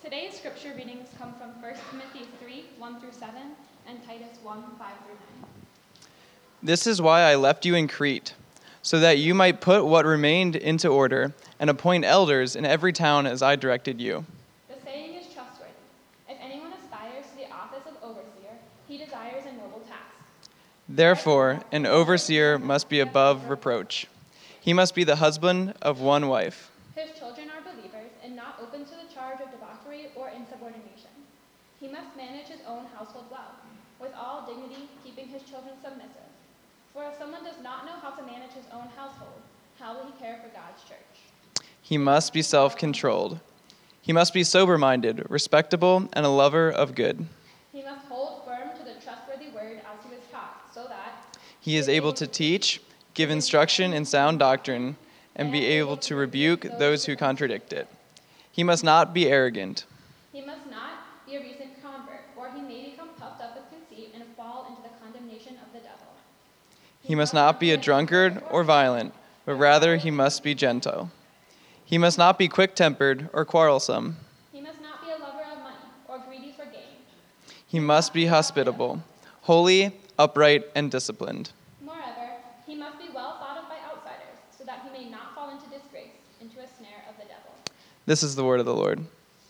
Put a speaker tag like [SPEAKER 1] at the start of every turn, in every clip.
[SPEAKER 1] Today's scripture readings come from 1 Timothy 3, 1 through 7, and Titus 1, 5 through 9.
[SPEAKER 2] This is why I left you in Crete, so that you might put what remained into order and appoint elders in every town as I directed you.
[SPEAKER 1] The saying is trustworthy. If anyone aspires to the office of overseer, he desires a noble task.
[SPEAKER 2] Therefore, an overseer must be above reproach. He must be the husband of one wife.
[SPEAKER 1] His children are believers and not open to the charge of debauchery or insubordination. He must manage his own household well, with all dignity, keeping his children submissive. For if someone does not know how to manage his own household, how will he care for God's church?
[SPEAKER 2] He must be self-controlled. He must be sober-minded, respectable, and a lover of good.
[SPEAKER 1] He must hold firm to the trustworthy word as he was taught, so that
[SPEAKER 2] He is able to teach, give instruction in sound doctrine, and be able to rebuke those who contradict it. He must not be arrogant.
[SPEAKER 1] He must not be a recent convert, or he may become puffed up with conceit and fall into the condemnation of the devil.
[SPEAKER 2] He must not be a drunkard or violent, but rather he must be gentle. He must not be quick-tempered or quarrelsome.
[SPEAKER 1] He must not be a lover of money or greedy for gain.
[SPEAKER 2] He must be hospitable, holy, upright, and disciplined.
[SPEAKER 1] Moreover, he must be well thought of by outsiders, so that he may not fall into disgrace, into a snare of the devil.
[SPEAKER 2] This is the word of the Lord.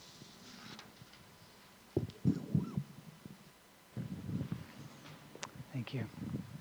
[SPEAKER 3] Thank you.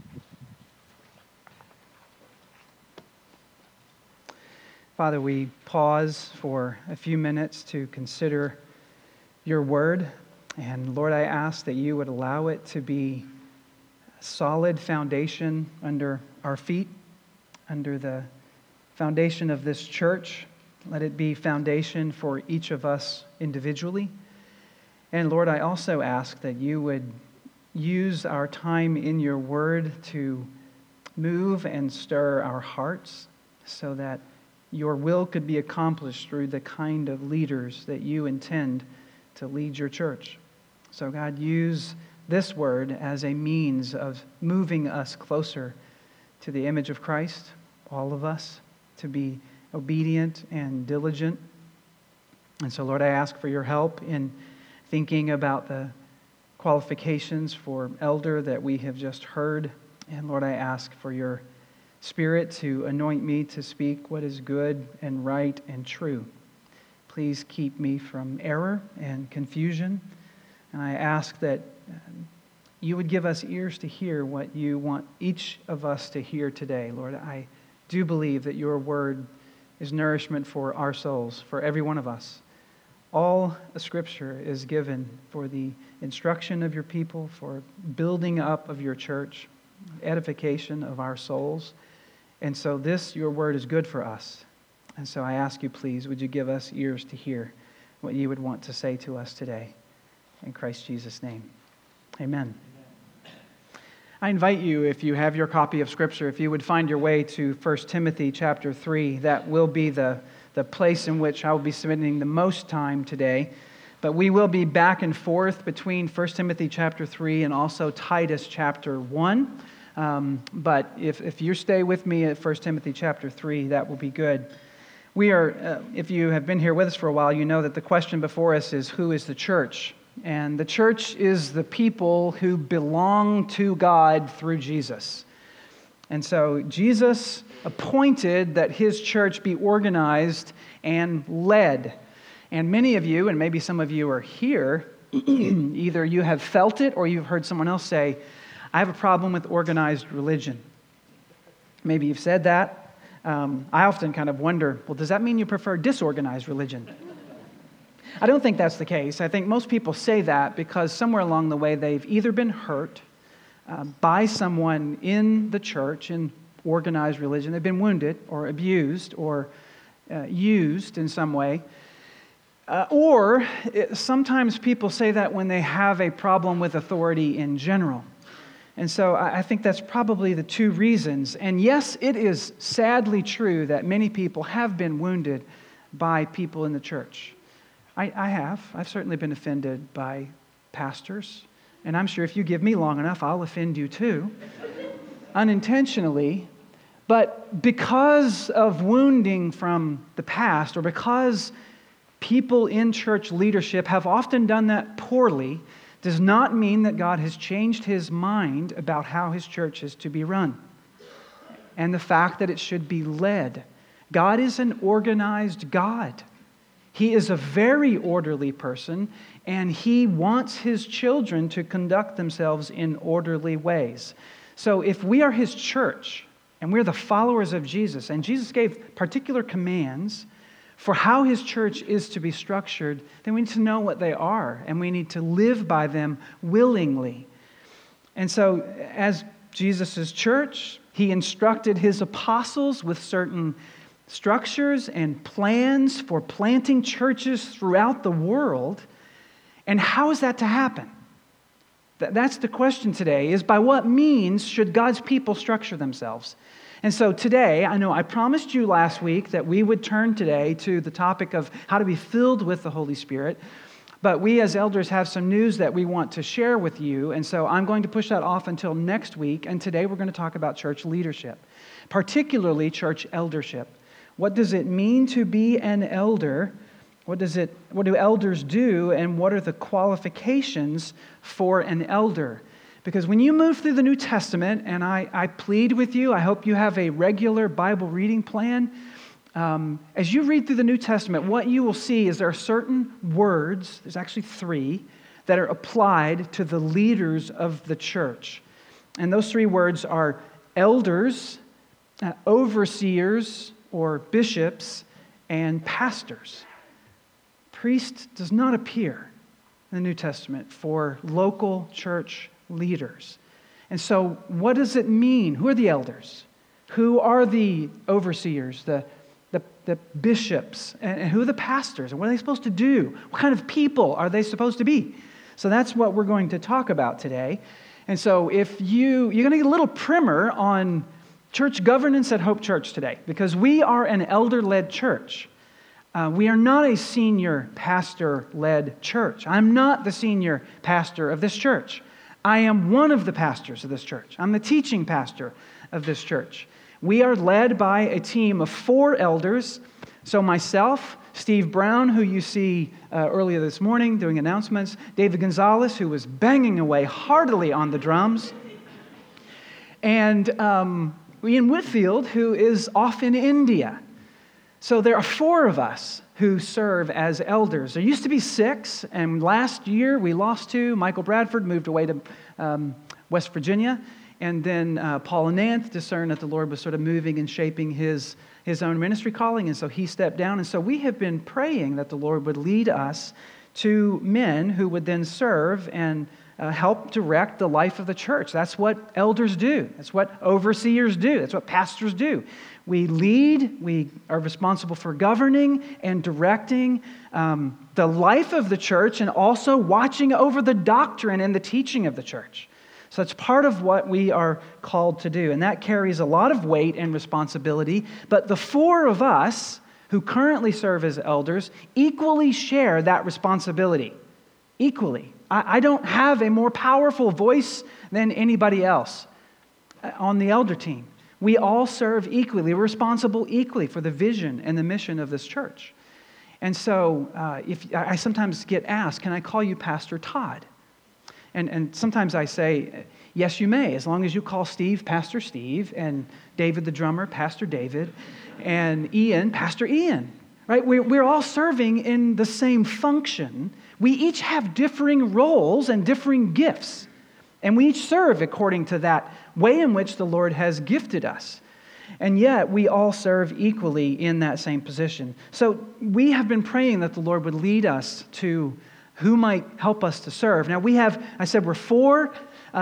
[SPEAKER 3] Father, we pause for a few minutes to consider your word. And Lord, I ask that you would allow it to be a solid foundation under our feet, under the foundation of this church. Let it be foundation for each of us individually. And Lord, I also ask that you would use our time in your word to move and stir our hearts so that your will could be accomplished through the kind of leaders that you intend to lead your church. So God, use this word as a means of moving us closer to the image of Christ, all of us, to be obedient and diligent. And so, Lord, I ask for your help in thinking about the qualifications for elder that we have just heard. And Lord, I ask for your Spirit to anoint me to speak what is good and right and true. Please keep me from error and confusion. And I ask that you would give us ears to hear what you want each of us to hear today. Lord, I do believe that your word is nourishment for our souls, for every one of us. All the Scripture is given for the instruction of your people, for building up of your church, edification of our souls. And so this, your word, is good for us. And so I ask you, please, would you give us ears to hear what you would want to say to us today? In Christ Jesus' name, amen. I invite you, if you have your copy of Scripture, if you would find your way to 1 Timothy chapter 3. That will be the place in which I will be spending the most time today. But we will be back and forth between 1 Timothy chapter 3 and also Titus chapter 1. But if you stay with me at 1 Timothy chapter 3, that will be good. We are, if you have been here with us for a while, you know that the question before us is, who is the church? And the church is the people who belong to God through Jesus. And so Jesus appointed that his church be organized and led. And many of you, and maybe some of you are here, either you have felt it or you've heard someone else say, I have a problem with organized religion. Maybe you've said that. I often kind of wonder, well, does that mean you prefer disorganized religion? I don't think that's the case. I think most people say that because somewhere along the way they've either been hurt by someone in the church in organized religion, they've been wounded or abused or used in some way, or sometimes people say that when they have a problem with authority in general. And so I think that's probably the two reasons. And yes, it is sadly true that many people have been wounded by people in the church. I have. I've certainly been offended by pastors. And I'm sure if you give me long enough, I'll offend you too. Unintentionally. But because of wounding from the past, or because people in church leadership have often done that poorly does not mean that God has changed his mind about how his church is to be run and the fact that it should be led. God is an organized God. He is a very orderly person, and he wants his children to conduct themselves in orderly ways. So if we are his church, and we're the followers of Jesus, and Jesus gave particular commands for how his church is to be structured, then we need to know what they are, and we need to live by them willingly. And so as Jesus' church, he instructed his apostles with certain structures and plans for planting churches throughout the world. And how is that to happen? That's the question today, is by what means should God's people structure themselves? And so today, I know I promised you last week that we would turn today to the topic of how to be filled with the Holy Spirit. But we as elders have some news that we want to share with you. And so I'm going to push that off until next week. And today we're going to talk about church leadership, particularly church eldership. What does it mean to be an elder? What do elders do, and what are the qualifications for an elder? Because when you move through the New Testament, and I plead with you, I hope you have a regular Bible reading plan. As you read through the New Testament, what you will see is there are certain words, there's actually 3, that are applied to the leaders of the church. And those 3 words are elders, overseers, or bishops, and pastors. Priest does not appear in the New Testament for local church leaders. And so what does it mean? Who are the elders? Who are the overseers, the bishops? And who are the pastors? And what are they supposed to do? What kind of people are they supposed to be? So that's what we're going to talk about today. And so if you're going to get a little primer on church governance at Hope Church today, because we are an elder-led church. We are not a senior pastor-led church. I'm not the senior pastor of this church. I am one of the pastors of this church. I'm the teaching pastor of this church. We are led by a team of 4 elders. So myself, Steve Brown, who you see earlier this morning doing announcements, David Gonzalez, who was banging away heartily on the drums, and Ian Whitfield, who is off in India. So there are 4 of us who serve as elders. There used to be 6, and last year we lost 2. Michael Bradford moved away to West Virginia, and then Paul Ananth discerned that the Lord was sort of moving and shaping his own ministry calling, and so he stepped down. And so we have been praying that the Lord would lead us to men who would then serve and help direct the life of the church. That's what elders do. That's what overseers do. That's what pastors do. We lead. We are responsible for governing and directing the life of the church and also watching over the doctrine and the teaching of the church. So it's part of what we are called to do. And that carries a lot of weight and responsibility. But the 4 of us who currently serve as elders equally share that responsibility. Equally. I don't have a more powerful voice than anybody else on the elder team. We all serve equally. We're responsible equally for the vision and the mission of this church. And so if I sometimes get asked, can I call you Pastor Todd? And sometimes I say, yes, you may, as long as you call Steve Pastor Steve, and David the drummer, Pastor David, and Ian, Pastor Ian. Right? We're all serving in the same function. We each have differing roles and differing gifts. And we each serve according to that way in which the Lord has gifted us. And yet, we all serve equally in that same position. So we have been praying that the Lord would lead us to who might help us to serve. Now, we're 4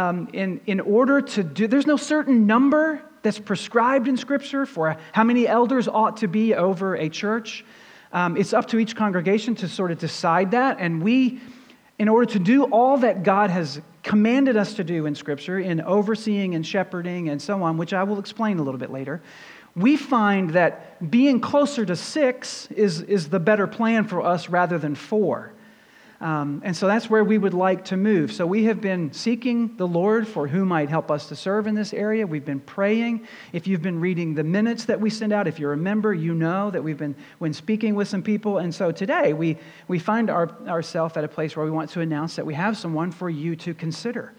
[SPEAKER 3] in order to do, there's no certain number that's prescribed in Scripture for how many elders ought to be over a church. It's up to each congregation to sort of decide that. And we, in order to do all that God has commanded us to do in Scripture, in overseeing and shepherding and so on, which I will explain a little bit later, we find that being closer to 6 is the better plan for us rather than 4. And so that's where we would like to move. So we have been seeking the Lord for who might help us to serve in this area. We've been praying. If you've been reading the minutes that we send out, if you're a member, you know that we've been speaking with some people. And so today we find ourselves at a place where we want to announce that we have someone for you to consider.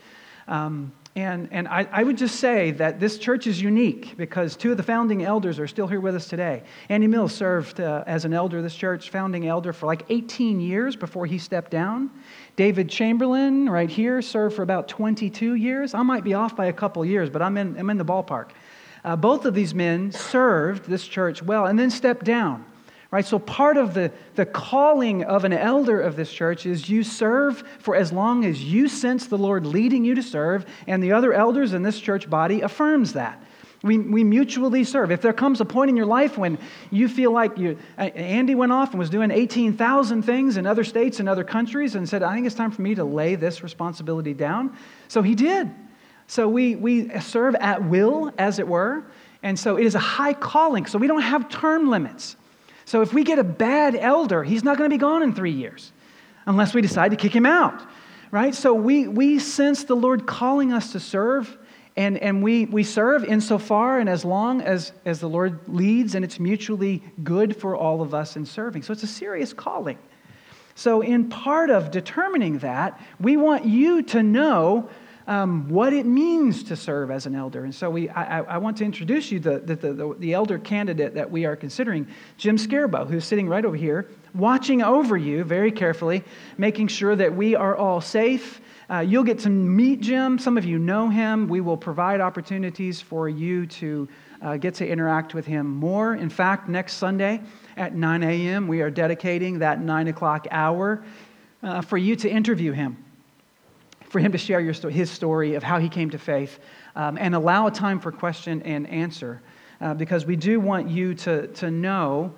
[SPEAKER 3] And I would just say that this church is unique because two of the founding elders are still here with us today. Andy Mills served as an elder of this church, founding elder for like 18 years before he stepped down. David Chamberlain, right here, served for about 22 years. I might be off by a couple years, but I'm in the ballpark. Both of these men served this church well and then stepped down. Right, so part of the calling of an elder of this church is you serve for as long as you sense the Lord leading you to serve, and the other elders in this church body affirms that. We mutually serve. If there comes a point in your life when you feel like Andy went off and was doing 18,000 things in other states and other countries and said, I think it's time for me to lay this responsibility down. So he did. So we serve at will, as it were, and so it is a high calling. So we don't have term limits. So if we get a bad elder, he's not going to be gone in 3 years unless we decide to kick him out, right? So we sense the Lord calling us to serve, and we serve insofar and as long as the Lord leads, and it's mutually good for all of us in serving. So it's a serious calling. So in part of determining that, we want you to know what it means to serve as an elder. And so I want to introduce you the elder candidate that we are considering, Jim Scarbo, who's sitting right over here, watching over you very carefully, making sure that we are all safe. You'll get to meet Jim. Some of you know him. We will provide opportunities for you to get to interact with him more. In fact, next Sunday at 9 a.m., we are dedicating that 9 o'clock hour for you to interview him, for him to share his story of how he came to faith, and allow a time for question and answer, because we do want you to know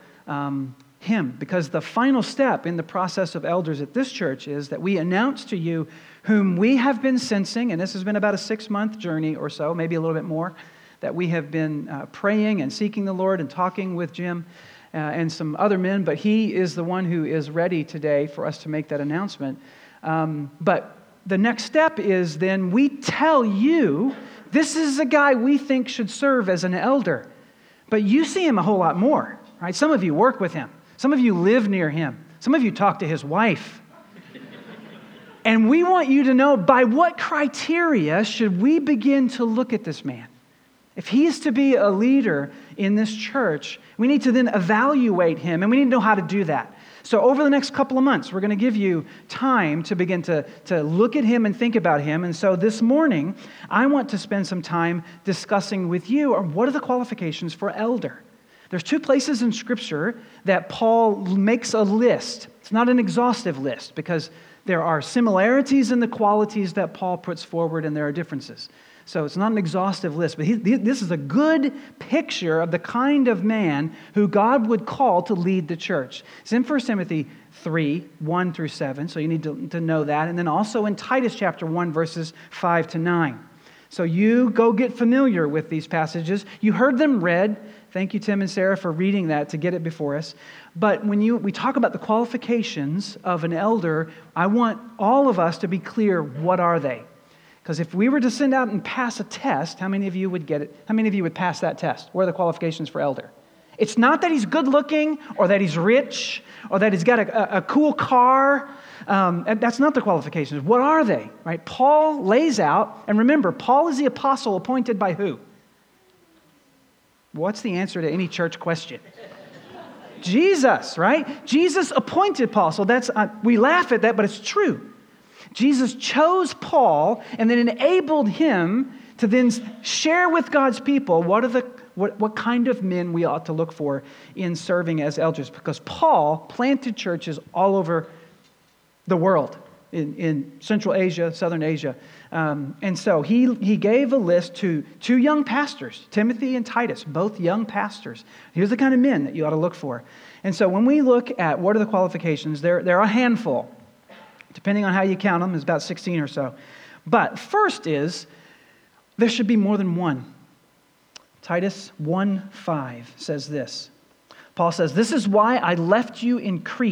[SPEAKER 3] him, because the final step in the process of elders at this church is that we announce to you whom we have been sensing, and this has been about a 6-month journey or so, maybe a little bit more, that we have been praying and seeking the Lord and talking with Jim and some other men, but he is the one who is ready today for us to make that announcement. But the next step is then we tell you, this is a guy we think should serve as an elder. But you see him a whole lot more, right? Some of you work with him. Some of you live near him. Some of you talk to his wife. And we want you to know, by what criteria should we begin to look at this man? If he is to be a leader in this church, we need to then evaluate him, and we need to know how to do that. So over the next couple of months, we're going to give you time to begin to look at him and think about him. And so this morning, I want to spend some time discussing with you what are the qualifications for elder. There's 2 places in Scripture that Paul makes a list. It's not an exhaustive list because there are similarities in the qualities that Paul puts forward and there are differences. So it's not an exhaustive list, but this is a good picture of the kind of man who God would call to lead the church. It's in 1 Timothy 3, 1 through 7, so you need to know that. And then also in Titus chapter 1, verses 5 to 9. So you go get familiar with these passages. You heard them read. Thank you, Tim and Sarah, for reading that to get it before us. But when we talk about the qualifications of an elder, I want all of us to be clear, what are they? Because if we were to send out and pass a test, how many of you would get it? How many of you would pass that test? What are the qualifications for elder? It's not that he's good looking or that he's rich or that he's got a cool car. That's not the qualifications. What are they? Right? Paul lays out, and remember, Paul is the apostle appointed by who? What's the answer to any church question? Jesus, right? Jesus appointed Paul. So we laugh at that, but it's true. Jesus chose Paul and then enabled him to then share with God's people what kind of men we ought to look for in serving as elders. Because Paul planted churches all over the world, in Central Asia, Southern Asia. And so he gave a list to 2 young pastors, Timothy and Titus, both young pastors. Here's the kind of men that you ought to look for. And so when we look at what are the qualifications, there are a handful. Depending on how you count them, there's about 16 or so. But first is, there should be more than one. Titus 1:5 says this. Paul says, "This is why I left you in Crete,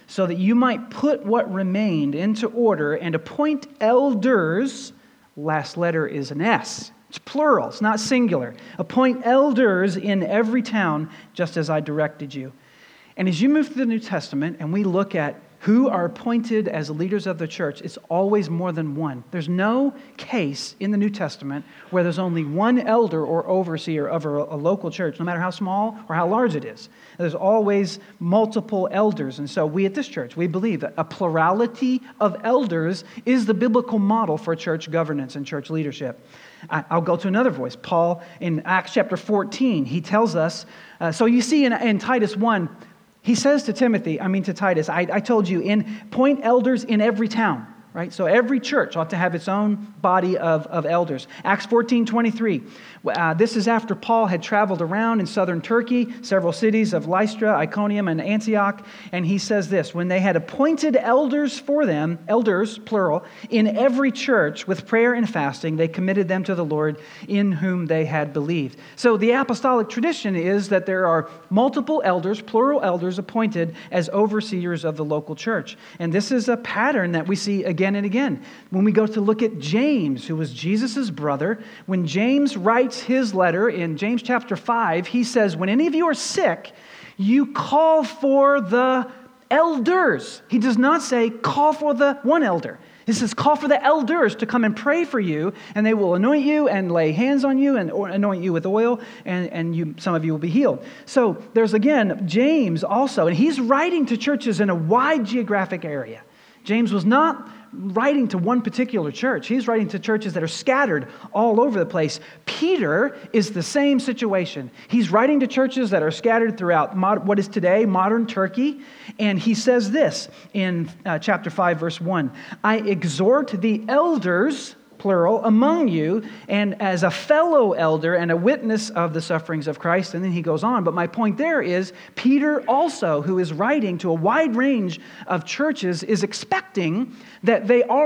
[SPEAKER 3] so that you might put what remained into order and appoint elders. Last letter is an S. It's plural, it's not singular. Appoint elders in every town, just as I directed you. And as you move through the New Testament and we look at who are appointed as leaders of the church, it's always more than one. There's no case in the New Testament where there's only one elder or overseer of a local church, no matter how small or how large it is. There's always multiple elders. And so we at this church, we believe that a plurality of elders is the biblical model for church governance and church leadership. I'll go to another voice. Paul, in Acts chapter 14, he tells us, so you see in Titus 1, he says to Titus, I told you, appoint elders in every town, right? So every church ought to have its own body of elders. Acts 14:23. This is after Paul had traveled around in southern Turkey, several cities of Lystra, Iconium, and Antioch. And he says this, when they had appointed elders for them, elders, plural, in every church with prayer and fasting, they committed them to the Lord in whom they had believed. So the apostolic tradition is that there are multiple elders, plural elders, appointed as overseers of the local church. And this is a pattern that we see again and again. When we go to look at James, who was Jesus' brother, when James writes his letter in James chapter 5, he says, when any of you are sick, you call for the elders. He does not say call for the one elder. He says call for the elders to come and pray for you, and they will anoint you and lay hands on you and anoint you with oil, and some of you will be healed. So there's again James also, and he's writing to churches in a wide geographic area. James was not writing to one particular church. He's writing to churches that are scattered all over the place. Peter is the same situation. He's writing to churches that are scattered throughout what is today modern Turkey. And he says this in chapter 5, verse 1. I exhort the elders, plural, among you, and as a fellow elder and a witness of the sufferings of Christ. And then he goes on. But my point there is Peter also, who is writing to a wide range of churches, is expecting that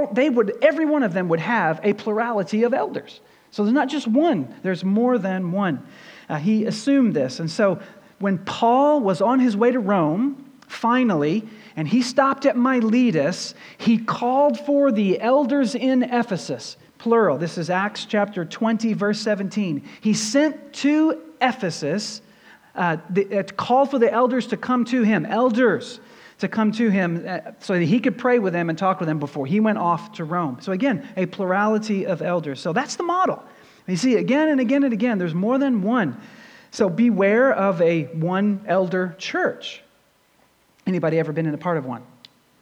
[SPEAKER 3] every one of them would have a plurality of elders. So there's not just one, there's more than one. He assumed this. And so when Paul was on his way to Rome, finally, and he stopped at Miletus, he called for the elders in Ephesus, plural. This is Acts chapter 20, verse 17. He sent to Ephesus, called for the elders to come to him, so that he could pray with them and talk with them before he went off to Rome. So again, a plurality of elders. So that's the model. You see, again and again and again, there's more than one. So beware of a one elder church. Anybody ever been in a part of one?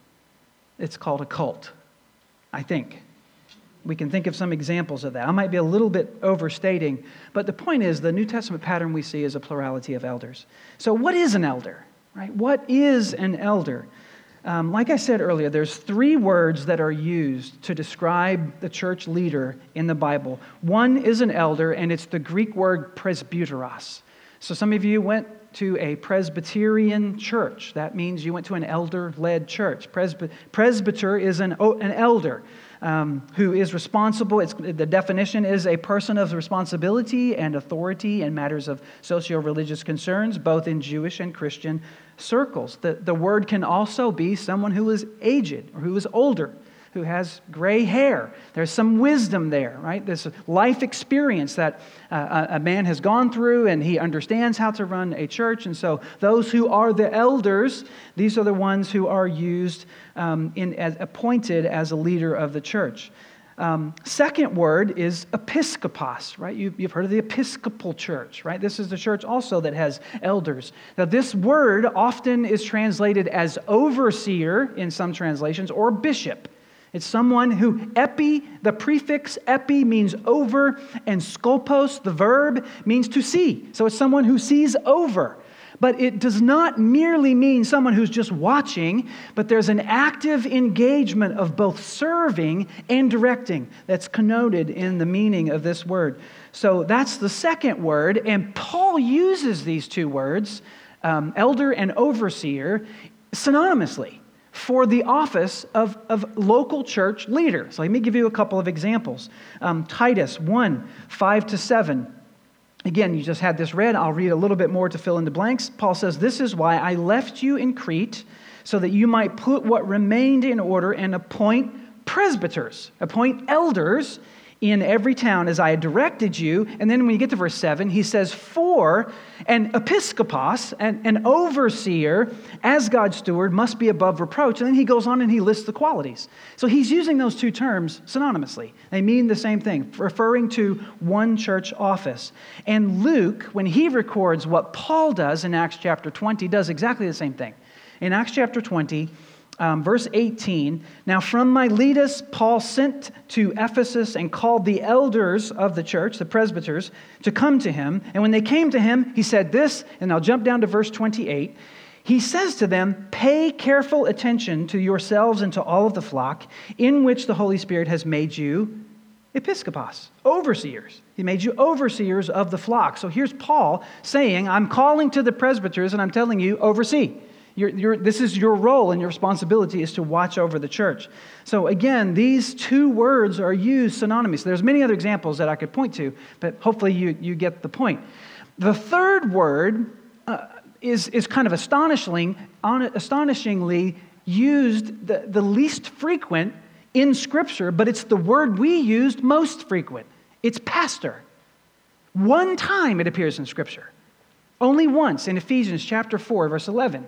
[SPEAKER 3] It's called a cult, I think. We can think of some examples of that. I might be a little bit overstating, but the point is the New Testament pattern we see is a plurality of elders. So what is an elder? Right? What is an elder? Like I said earlier, there's three words that are used to describe the church leader in the Bible. One is an elder, and it's the Greek word presbyteros. So some of you went to a Presbyterian church. That means you went to an elder-led church. Presbyter is an elder who is responsible. The definition is a person of responsibility and authority in matters of socio-religious concerns, both in Jewish and Christian circles. The word can also be someone who is aged or who is older, who has gray hair. There's some wisdom there, right? There's a life experience that a man has gone through, and he understands how to run a church. And so those who are the elders, these are the ones who are used appointed as a leader of the church. Second word is episkopos, right? You've heard of the Episcopal Church, right? This is the church also that has elders. Now, this word often is translated as overseer in some translations or bishop. It's someone who the prefix epi means over, and skopos, the verb, means to see. So it's someone who sees over. But it does not merely mean someone who's just watching, but there's an active engagement of both serving and directing that's connoted in the meaning of this word. So that's the second word, and Paul uses these two words, elder and overseer, synonymously for the office of local church leader. So let me give you a couple of examples. Titus 1, 5-7. Again, you just had this read. I'll read a little bit more to fill in the blanks. Paul says, "This is why I left you in Crete so that you might put what remained in order and appoint presbyters, appoint elders in every town as I had directed you. And then when you get to verse 7, he says, for an episkopos, an overseer, as God's steward, must be above reproach. And then he goes on and he lists the qualities. So he's using those two terms synonymously. They mean the same thing, referring to one church office. And Luke, when he records what Paul does in Acts chapter 20, does exactly the same thing. In Acts chapter 20, verse 18, now from Miletus, Paul sent to Ephesus and called the elders of the church, the presbyters, to come to him. And when they came to him, he said this, and I'll jump down to verse 28. He says to them, pay careful attention to yourselves and to all of the flock in which the Holy Spirit has made you episkopos, overseers. He made you overseers of the flock. So here's Paul saying, I'm calling to the presbyters and I'm telling you, oversee. This is your role, and your responsibility is to watch over the church. So again, these two words are used synonymously. There's many other examples that I could point to, but hopefully you get the point. The third word is kind of astonishingly used, the least frequent in Scripture, but it's the word we used most frequent. It's pastor. One time it appears in Scripture. Only once in Ephesians chapter 4, verse 11.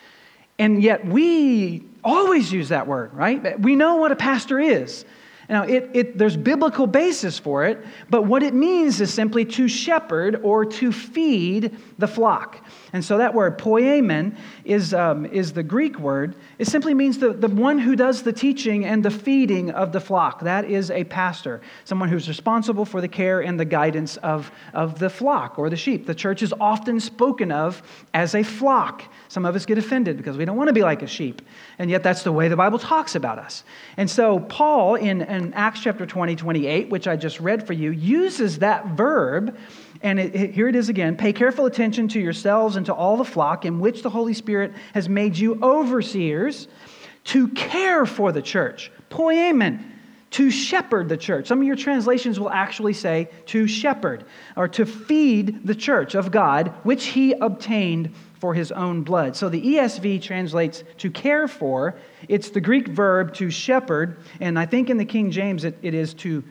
[SPEAKER 3] And yet we always use that word, right? We know what a pastor is. Now, there's biblical basis for it, but what it means is simply to shepherd or to feed the flock. And so that word, poimen, is the Greek word. It simply means the one who does the teaching and the feeding of the flock. That is a pastor, someone who's responsible for the care and the guidance of the flock or the sheep. The church is often spoken of as a flock. Some of us get offended because we don't want to be like a sheep, and yet that's the way the Bible talks about us. And so Paul, in Acts chapter 20, 28, which I just read for you, uses that verb, and here it is again, pay careful attention to yourselves and to all the flock in which the Holy Spirit has made you overseers to care for the church. Poimen, to shepherd the church. Some of your translations will actually say to shepherd or to feed the church of God, which he obtained for his own blood. So the ESV translates to care for. It's the Greek verb to shepherd, and I think in the King James it is to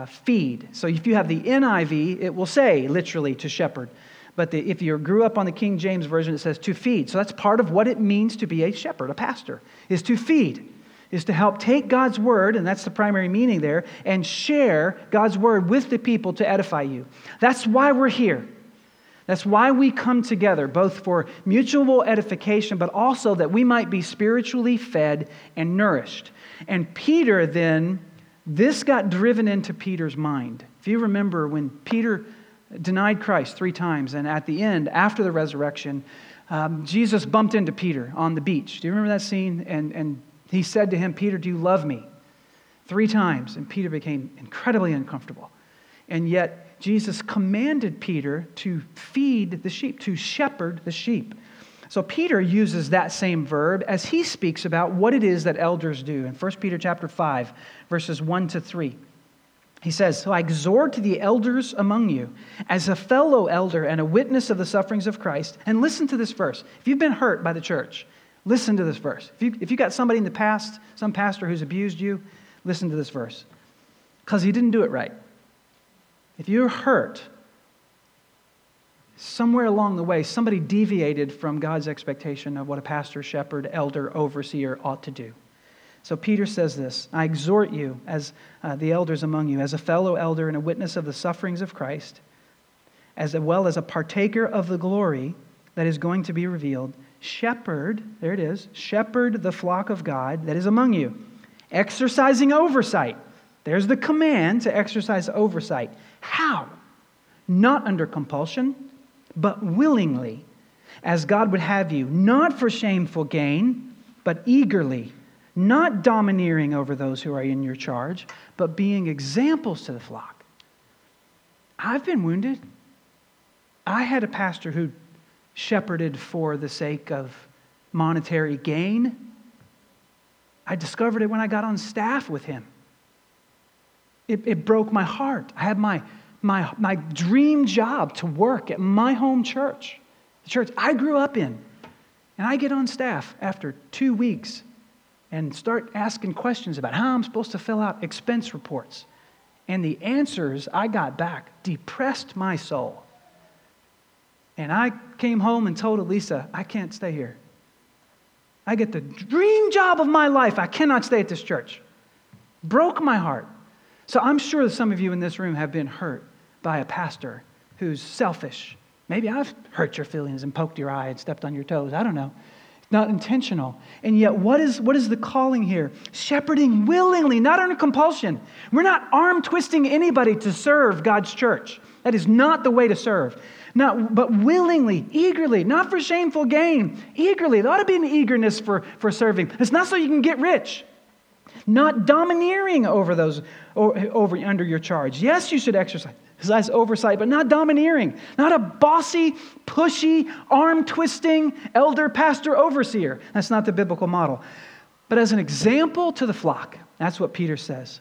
[SPEAKER 3] feed. So if you have the NIV, it will say literally to shepherd. But if you grew up on the King James Version, it says to feed. So that's part of what it means to be a shepherd, a pastor, is to feed, is to help take God's word, and that's the primary meaning there, and share God's word with the people to edify you. That's why we're here. That's why we come together, both for mutual edification, but also that we might be spiritually fed and nourished. And Peter then, this got driven into Peter's mind. If you remember when Peter denied Christ 3 times, and at the end, after the resurrection, Jesus bumped into Peter on the beach. Do you remember that scene? And he said to him, Peter, do you love me? 3 times, and Peter became incredibly uncomfortable. And yet, Jesus commanded Peter to feed the sheep, to shepherd the sheep. So Peter uses that same verb as he speaks about what it is that elders do. In 1 Peter chapter 5, verses 1 to 3. He says, so I exhort the elders among you as a fellow elder and a witness of the sufferings of Christ. And listen to this verse. If you've been hurt by the church, listen to this verse. If you got somebody in the past, some pastor who's abused you, listen to this verse. Because he didn't do it right. If you're hurt, somewhere along the way, somebody deviated from God's expectation of what a pastor, shepherd, elder, overseer ought to do. So Peter says this, I exhort you as the elders among you, as a fellow elder and a witness of the sufferings of Christ, as well as a partaker of the glory that is going to be revealed, shepherd, there it is, shepherd the flock of God that is among you, exercising oversight. There's the command to exercise oversight. How? Not under compulsion, but willingly, as God would have you, not for shameful gain, but eagerly, not domineering over those who are in your charge, but being examples to the flock. I've been wounded. I had a pastor who shepherded for the sake of monetary gain. I discovered it when I got on staff with him. It broke my heart. I had my dream job to work at my home church, the church I grew up in. And I get on staff after 2 weeks and start asking questions about how I'm supposed to fill out expense reports. And the answers I got back depressed my soul. And I came home and told Elisa, I can't stay here. I get the dream job of my life. I cannot stay at this church. Broke my heart. So I'm sure that some of you in this room have been hurt by a pastor who's selfish. Maybe I've hurt your feelings and poked your eye and stepped on your toes. I don't know. It's not intentional. And yet, what is the calling here? Shepherding willingly, not under compulsion. We're not arm twisting anybody to serve God's church. That is not the way to serve. But willingly, eagerly, not for shameful gain, eagerly. There ought to be an eagerness for serving. It's not so you can get rich. Not domineering over those under your charge. Yes, you should exercise oversight, but not domineering. Not a bossy, pushy, arm-twisting elder, pastor, overseer. That's not the biblical model. But as an example to the flock, that's what Peter says.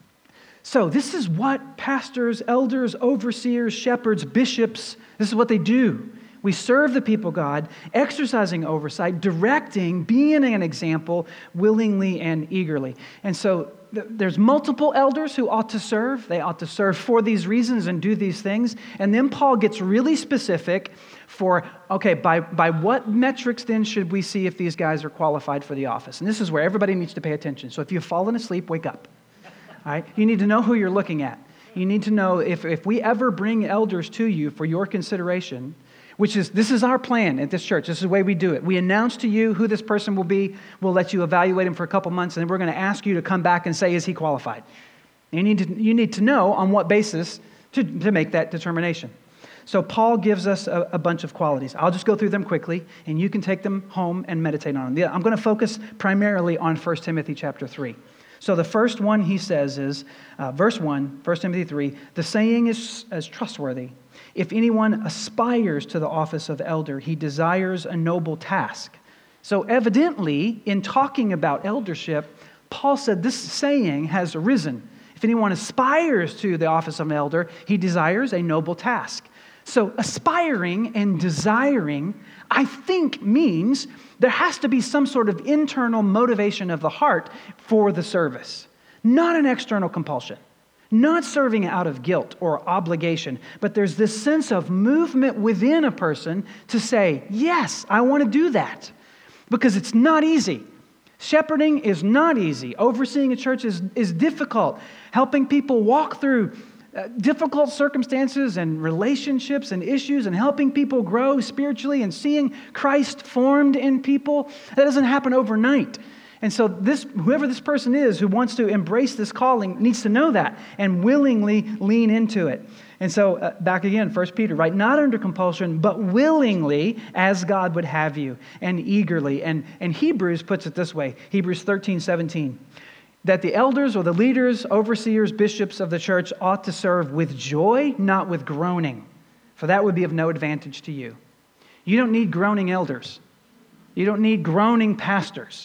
[SPEAKER 3] So this is what pastors, elders, overseers, shepherds, bishops, this is what they do. We serve the people of God, exercising oversight, directing, being an example, willingly and eagerly. And so there's multiple elders who ought to serve. They ought to serve for these reasons and do these things. And then Paul gets really specific for, okay, by what metrics then should we see if these guys are qualified for the office? And this is where everybody needs to pay attention. So if you've fallen asleep, wake up. All right? You need to know who you're looking at. You need to know if we ever bring elders to you for your consideration, this is our plan at this church. This is the way we do it. We announce to you who this person will be. We'll let you evaluate him for a couple months, and then we're going to ask you to come back and say, is he qualified? You need to know on what basis to make that determination. So Paul gives us a bunch of qualities. I'll just go through them quickly, and you can take them home and meditate on them. I'm going to focus primarily on 1 Timothy chapter 3. So the first one he says is, verse 1, 1 Timothy 3, the saying is trustworthy. If anyone aspires to the office of elder, he desires a noble task. So evidently, in talking about eldership, Paul said this saying has arisen. If anyone aspires to the office of an elder, he desires a noble task. So aspiring and desiring, I think, means there has to be some sort of internal motivation of the heart for the service, not an external compulsion. Not serving out of guilt or obligation, but there's this sense of movement within a person to say, yes, I want to do that. Because it's not easy. Shepherding is not easy. Overseeing a church is difficult. Helping people walk through difficult circumstances and relationships and issues and helping people grow spiritually and seeing Christ formed in people, that doesn't happen overnight. And so whoever this person is who wants to embrace this calling needs to know that and willingly lean into it. And so back again, 1 Peter, right? Not under compulsion, but willingly as God would have you and eagerly. And Hebrews puts it this way, Hebrews 13:17, that the elders or the leaders, overseers, bishops of the church ought to serve with joy, not with groaning, for that would be of no advantage to you. You don't need groaning elders. You don't need groaning pastors.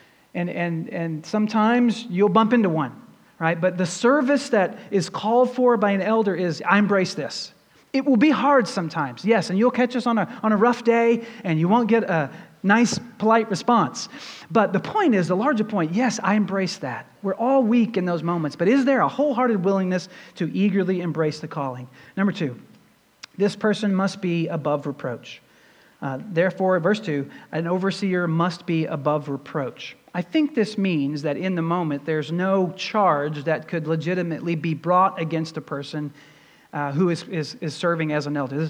[SPEAKER 3] And sometimes you'll bump into one, right? But the service that is called for by an elder is, I embrace this. It will be hard sometimes, yes, and you'll catch us on a rough day, and you won't get a nice, polite response. But the point is, the larger point, yes, I embrace that. We're all weak in those moments, but is there a wholehearted willingness to eagerly embrace the calling? Number 2, this person must be above reproach. Therefore, verse 2, an overseer must be above reproach. I think this means that in the moment, there's no charge that could legitimately be brought against a person who is serving as an elder.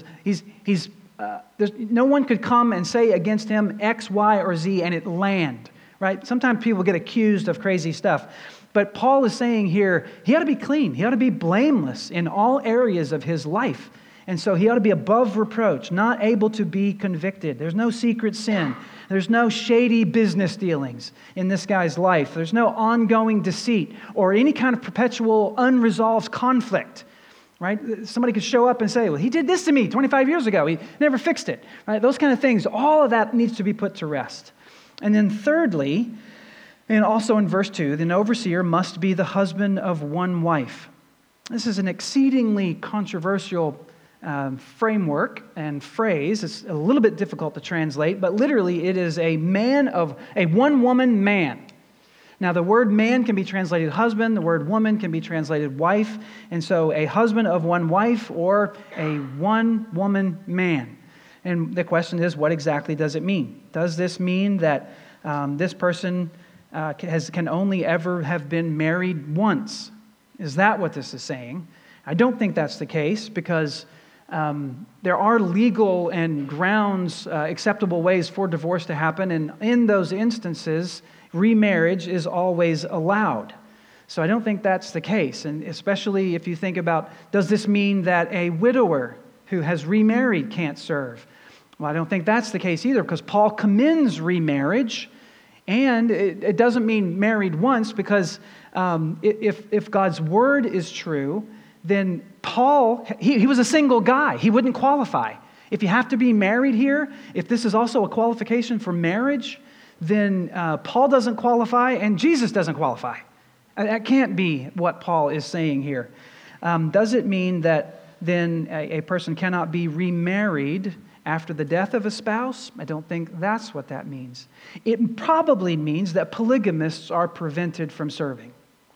[SPEAKER 3] No one could come and say against him X, Y, or Z and it land, right? Sometimes people get accused of crazy stuff. But Paul is saying here, he ought to be clean. He ought to be blameless in all areas of his life. And so he ought to be above reproach, not able to be convicted. There's no secret sin. There's no shady business dealings in this guy's life. There's no ongoing deceit or any kind of perpetual unresolved conflict, right? Somebody could show up and say, well, he did this to me 25 years ago. He never fixed it, right? Those kind of things, all of that needs to be put to rest. And then thirdly, and also in verse 2, an overseer must be the husband of one wife. This is an exceedingly controversial framework and phrase. It's a little bit difficult to translate, but literally it is a one-woman man. Now, the word man can be translated husband, the word woman can be translated wife, and so a husband of one wife or a one-woman man. And the question is, what exactly does it mean? Does this mean that this person can only ever have been married once? Is that what this is saying? I don't think that's the case, because there are legal and grounds, acceptable ways for divorce to happen, and in those instances, remarriage is always allowed. So I don't think that's the case, and especially if you think about, does this mean that a widower who has remarried can't serve? Well, I don't think that's the case either, because Paul commends remarriage, and it doesn't mean married once, because if God's word is true, then Paul, he was a single guy. He wouldn't qualify. If you have to be married here, if this is also a qualification for marriage, then Paul doesn't qualify and Jesus doesn't qualify. That can't be what Paul is saying here. Does it mean that then a person cannot be remarried after the death of a spouse? I don't think that's what that means. It probably means that polygamists are prevented from serving.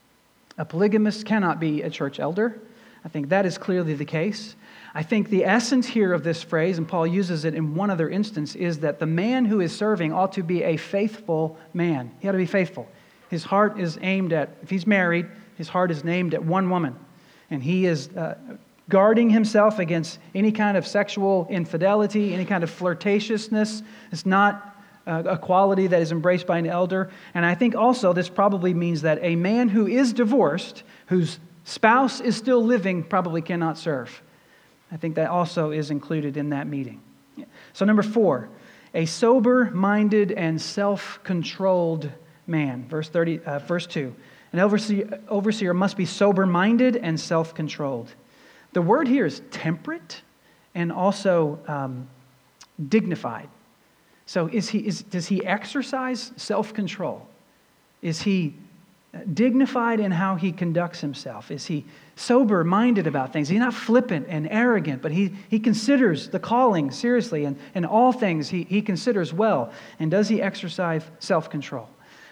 [SPEAKER 3] A polygamist cannot be a church elder. I think that is clearly the case. I think the essence here of this phrase, and Paul uses it in one other instance, is that the man who is serving ought to be a faithful man. He ought to be faithful. His heart is aimed at, if he's married, his heart is aimed at one woman. And he is guarding himself against any kind of sexual infidelity, any kind of flirtatiousness. It's not a quality that is embraced by an elder. And I think also this probably means that a man who is divorced, whose spouse is still living, probably cannot serve. I think that also is included in that meeting. So number 4, a sober-minded and self-controlled man. Verse 2. An overseer must be sober-minded and self-controlled. The word here is temperate and also dignified. So does he exercise self-control? Is he dignified in how he conducts himself? Is he sober-minded about things? He's not flippant and arrogant, but he considers the calling seriously, and all things he considers well. And does he exercise self-control?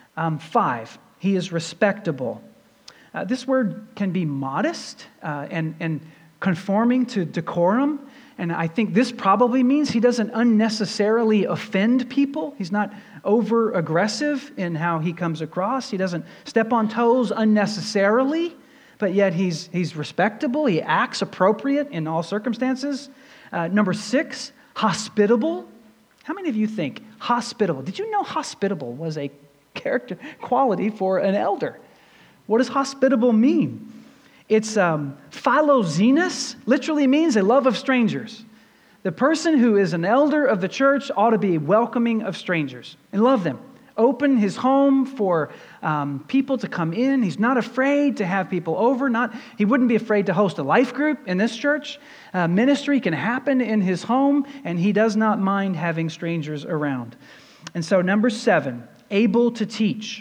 [SPEAKER 3] 5, he is respectable. This word can be modest and conforming to decorum. And I think this probably means he doesn't unnecessarily offend people. He's not over-aggressive in how he comes across. He doesn't step on toes unnecessarily, but yet he's respectable. He acts appropriate in all circumstances. Number 6, hospitable. How many of you think hospitable? Did you know hospitable was a character quality for an elder? What does hospitable mean? It's philoxenos, literally means a love of strangers. The person who is an elder of the church ought to be welcoming of strangers and love them. Open his home for people to come in. He's not afraid to have people over. He wouldn't be afraid to host a life group in this church. Ministry can happen in his home, and he does not mind having strangers around. And so number 7, able to teach.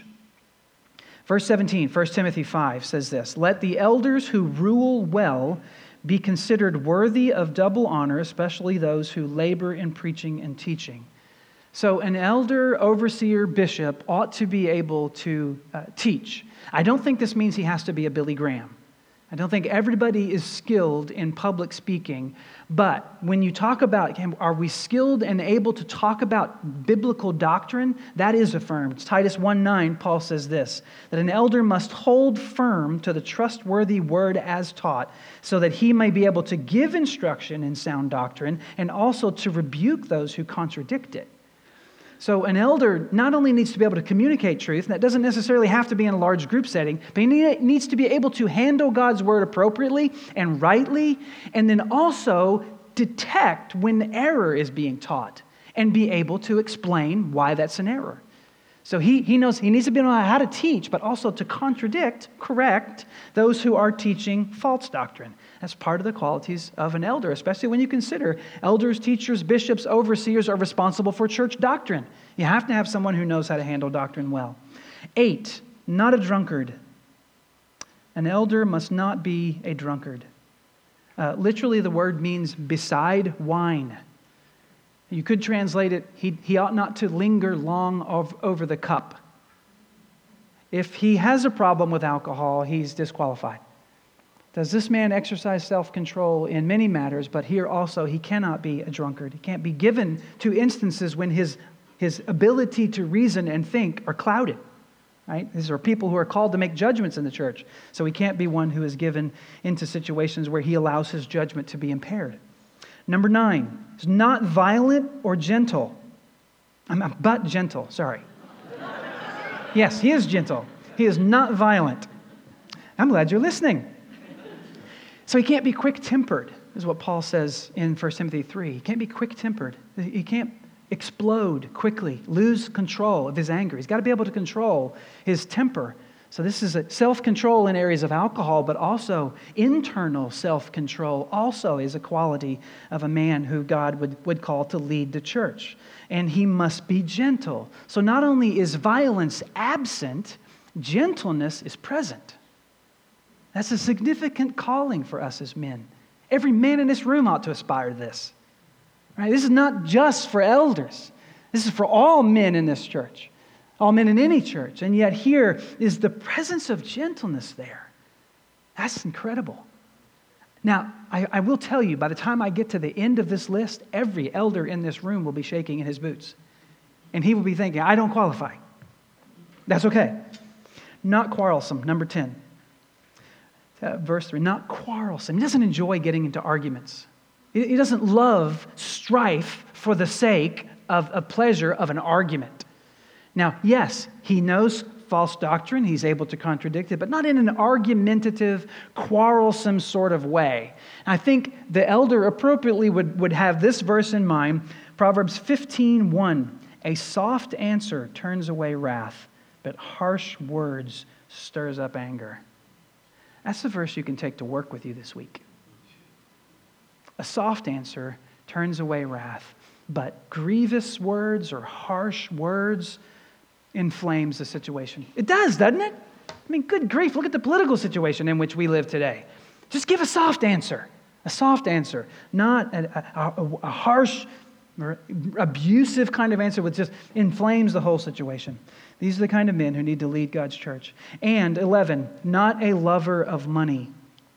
[SPEAKER 3] Verse 17, 1 Timothy 5 says this, "Let the elders who rule well be considered worthy of double honor, especially those who labor in preaching and teaching." So an elder, overseer, bishop ought to be able to teach. I don't think this means he has to be a Billy Graham. I don't think everybody is skilled in public speaking, but when you talk about, are we skilled and able to talk about biblical doctrine? That is affirmed. Titus 1:9, Paul says this, that an elder must hold firm to the trustworthy word as taught, so that he may be able to give instruction in sound doctrine and also to rebuke those who contradict it. So an elder not only needs to be able to communicate truth, and that doesn't necessarily have to be in a large group setting, but he needs to be able to handle God's word appropriately and rightly, and then also detect when error is being taught and be able to explain why that's an error. So he knows he needs to know how to teach, but also to correct those who are teaching false doctrine. That's part of the qualities of an elder, especially when you consider elders, teachers, bishops, overseers are responsible for church doctrine. You have to have someone who knows how to handle doctrine well. 8, not a drunkard. An elder must not be a drunkard. Literally, the word means beside wine. You could translate it, he ought not to linger long over the cup. If he has a problem with alcohol, he's disqualified. Does this man exercise self-control in many matters, but here also he cannot be a drunkard. He can't be given to instances when his ability to reason and think are clouded. Right? These are people who are called to make judgments in the church. So he can't be one who is given into situations where he allows his judgment to be impaired. Number 9, is not violent or gentle. But gentle, sorry. Yes, he is gentle. He is not violent. I'm glad you're listening. So he can't be quick-tempered, is what Paul says in 1 Timothy 3. He can't be quick-tempered. He can't explode quickly, lose control of his anger. He's got to be able to control his temper. So this is a self-control in areas of alcohol, but also internal self-control also is a quality of a man who God would call to lead the church. And he must be gentle. So not only is violence absent, gentleness is present. That's a significant calling for us as men. Every man in this room ought to aspire to this. Right? This is not just for elders. This is for all men in this church. All men in any church. And yet here is the presence of gentleness there. That's incredible. Now, I will tell you, by the time I get to the end of this list, every elder in this room will be shaking in his boots. And he will be thinking, I don't qualify. That's okay. Not quarrelsome, number 10. Verse 3, not quarrelsome. He doesn't enjoy getting into arguments. He doesn't love strife for the sake of a pleasure of an argument. Now, yes, he knows false doctrine. He's able to contradict it, but not in an argumentative, quarrelsome sort of way. I think the elder appropriately would have this verse in mind, Proverbs 15:1. A soft answer turns away wrath, but harsh words stirs up anger. That's the verse you can take to work with you this week. A soft answer turns away wrath, but grievous words or harsh words inflames the situation. It does, doesn't it? I mean, good grief, look at the political situation in which we live today. Just give a soft answer, not a harsh or abusive kind of answer which just inflames the whole situation. These are the kind of men who need to lead God's church. And 11, not a lover of money.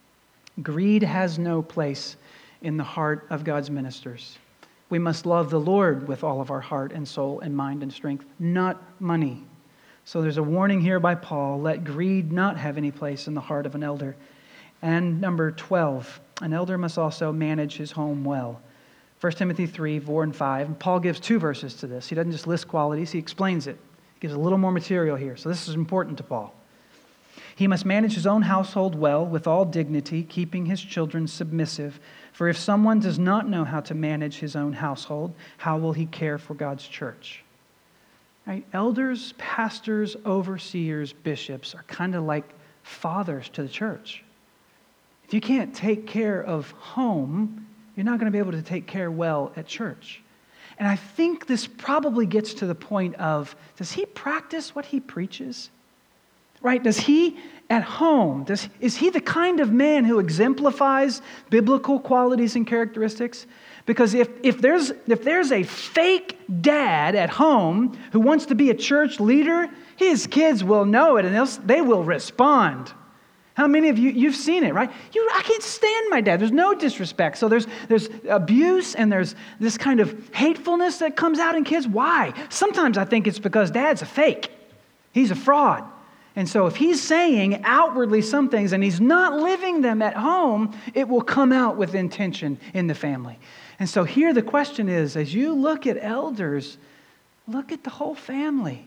[SPEAKER 3] Greed has no place in the heart of God's ministers. We must love the Lord with all of our heart and soul and mind and strength, not money. So there's a warning here by Paul, let greed not have any place in the heart of an elder. And number 12, an elder must also manage his home well. 1 Timothy 3, 4 and 5. And Paul gives 2 verses to this. He doesn't just list qualities, he explains it. He gives a little more material here. So this is important to Paul. He must manage his own household well with all dignity, keeping his children submissive. For if someone does not know how to manage his own household, how will he care for God's church? Right? Elders, pastors, overseers, bishops are kind of like fathers to the church. If you can't take care of home, you're not going to be able to take care well at church. And I think this probably gets to the point of, does he practice what he preaches? Right? Does he at home, is he the kind of man who exemplifies biblical qualities and characteristics? Because if there's a fake dad at home who wants to be a church leader, his kids will know it and they will respond. How many of you've seen it, right? I can't stand my dad. There's no disrespect. So there's abuse and there's this kind of hatefulness that comes out in kids. Why? Sometimes I think it's because dad's a fake. He's a fraud. And so if he's saying outwardly some things and he's not living them at home, it will come out with intention in the family. And so here the question is, as you look at elders, look at the whole family.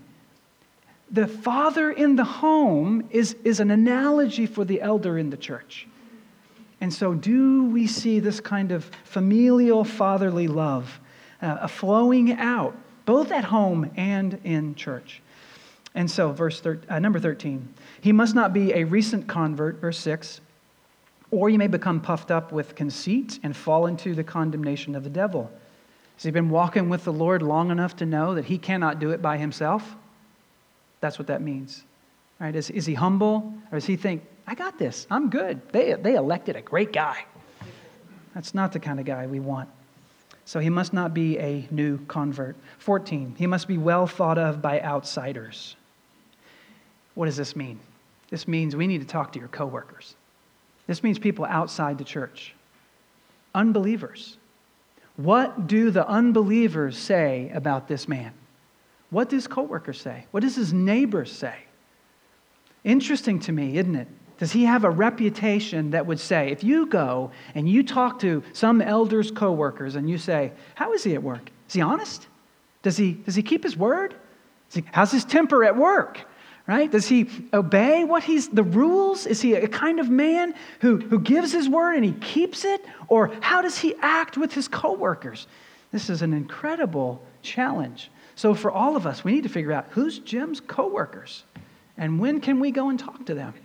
[SPEAKER 3] The father in the home is an analogy for the elder in the church. And so do we see this kind of familial fatherly love flowing out, both at home and in church? And so, number 13, he must not be a recent convert, verse 6, or you may become puffed up with conceit and fall into the condemnation of the devil. Has he been walking with the Lord long enough to know that he cannot do it by himself? That's what that means. Right? Is he humble, or does he think, I got this, I'm good. They elected a great guy. That's not the kind of guy we want. So he must not be a new convert. 14, he must be well thought of by outsiders. What does this mean? This means we need to talk to your coworkers. This means people outside the church. Unbelievers. What do the unbelievers say about this man? What does coworkers say? What does his neighbors say? Interesting to me, isn't it? Does he have a reputation that would say, if you go and you talk to some elder's coworkers and you say, how is he at work? Is he honest? Does he keep his word? How's his temper at work? Right? Does he obey the rules? Is he a kind of man who gives his word and he keeps it? Or how does he act with his coworkers? This is an incredible challenge. So for all of us, we need to figure out who's Jim's coworkers and when can we go and talk to them?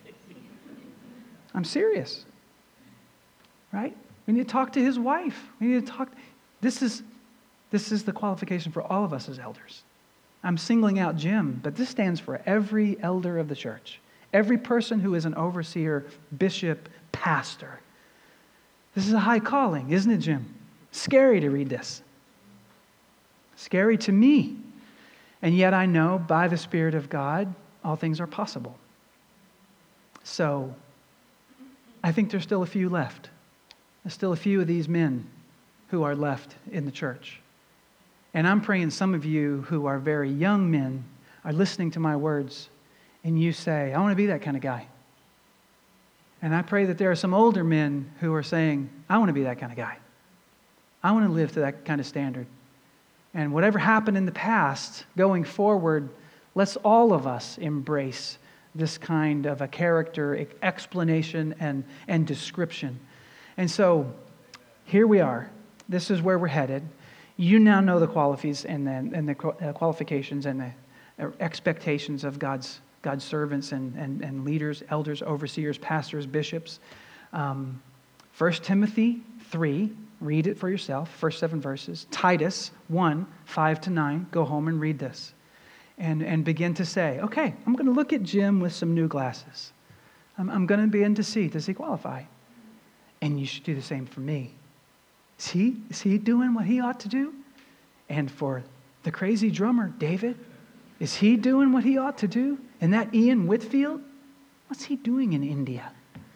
[SPEAKER 3] I'm serious. Right? We need to talk to his wife. We need to talk. This is the qualification for all of us as elders. I'm singling out Jim, but this stands for every elder of the church. Every person who is an overseer, bishop, pastor. This is a high calling, isn't it, Jim? Scary to read this. Scary to me. And yet I know by the Spirit of God, all things are possible. So I think there's still a few left. There's still a few of these men who are left in the church. And I'm praying some of you who are very young men are listening to my words and you say, I want to be that kind of guy. And I pray that there are some older men who are saying, I want to be that kind of guy. I want to live to that kind of standard. And whatever happened in the past, going forward, let's all of us embrace this kind of a character explanation and description. And so here we are. This is where we're headed. You now know the qualities and the qualifications and the expectations of God's servants and leaders, elders, overseers, pastors, bishops. 1 Timothy 3, read it for yourself, first 7 verses. Titus 1, 5-9, go home and read this. And begin to say, okay, I'm going to look at Jim with some new glasses. I'm going to begin to see, does he qualify? And you should do the same for me. Is he doing what he ought to do? And for the crazy drummer, David, is he doing what he ought to do? And that Ian Whitfield, what's he doing in India?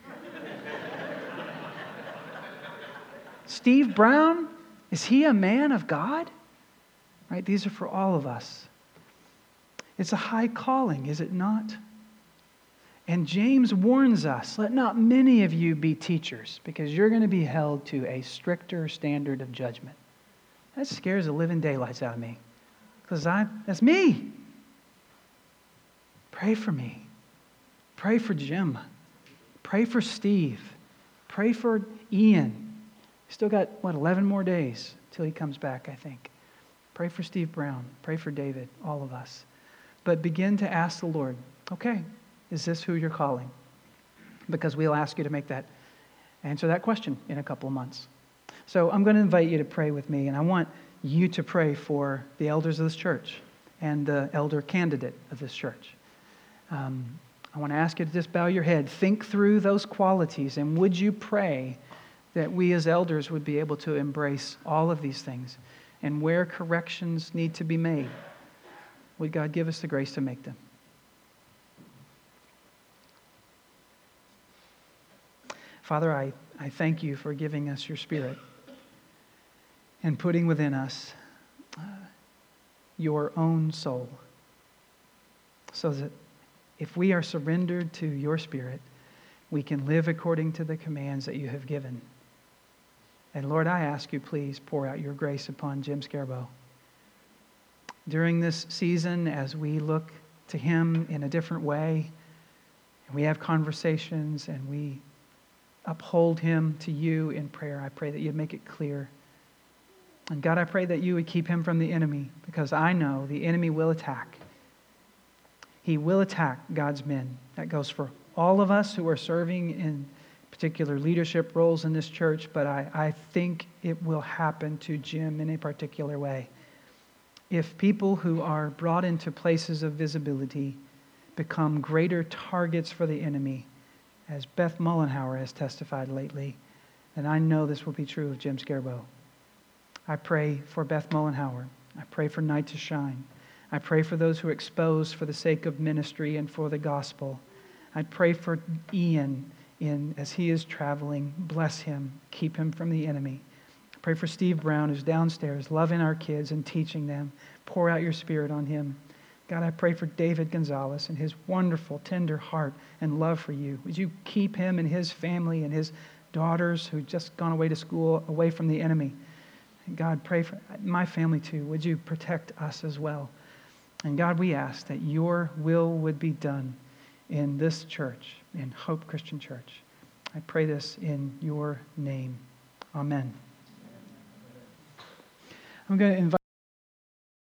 [SPEAKER 3] Steve Brown, is he a man of God? Right? These are for all of us. It's a high calling, is it not? And James warns us, let not many of you be teachers, because you're going to be held to a stricter standard of judgment. That scares the living daylights out of me, because that's me. Pray for me. Pray for Jim. Pray for Steve. Pray for Ian. Still got, 11 more days till he comes back, I think. Pray for Steve Brown. Pray for David, all of us. But begin to ask the Lord, okay, is this who you're calling? Because we'll ask you to answer that question in a couple of months. So I'm going to invite you to pray with me, and I want you to pray for the elders of this church and the elder candidate of this church. I want to ask you to just bow your head, think through those qualities, and would you pray that we as elders would be able to embrace all of these things, and where corrections need to be made, would God give us the grace to make them? Father, I thank you for giving us your Spirit and putting within us your own soul, so that if we are surrendered to your Spirit, we can live according to the commands that you have given. And Lord, I ask you, please pour out your grace upon Jim Scarbo. During this season, as we look to him in a different way, and we have conversations and we uphold him to you in prayer, I pray that you'd make it clear. And God, I pray that you would keep him from the enemy, because I know the enemy will attack. He will attack God's men. That goes for all of us who are serving in particular leadership roles in this church, but I think it will happen to Jim in a particular way. If people who are brought into places of visibility become greater targets for the enemy, as Beth Mullenhauer has testified lately, And I know this will be true of Jim Scarbo. I pray for Beth Mullenhour. I pray for Night to Shine. I pray for those who are exposed for the sake of ministry and for the gospel. I pray for Ian as he is traveling. Bless him. Keep him from the enemy. I pray for Steve Brown, who's downstairs, loving our kids and teaching them. Pour out your Spirit on him. God, I pray for David Gonzalez and his wonderful, tender heart and love for you. Would you keep him and his family and his daughters who've just gone away to school away from the enemy? And God, pray for my family too. Would you protect us as well? And God, we ask that your will would be done in this church, in Hope Christian Church. I pray this in your name. Amen. I'm going to invite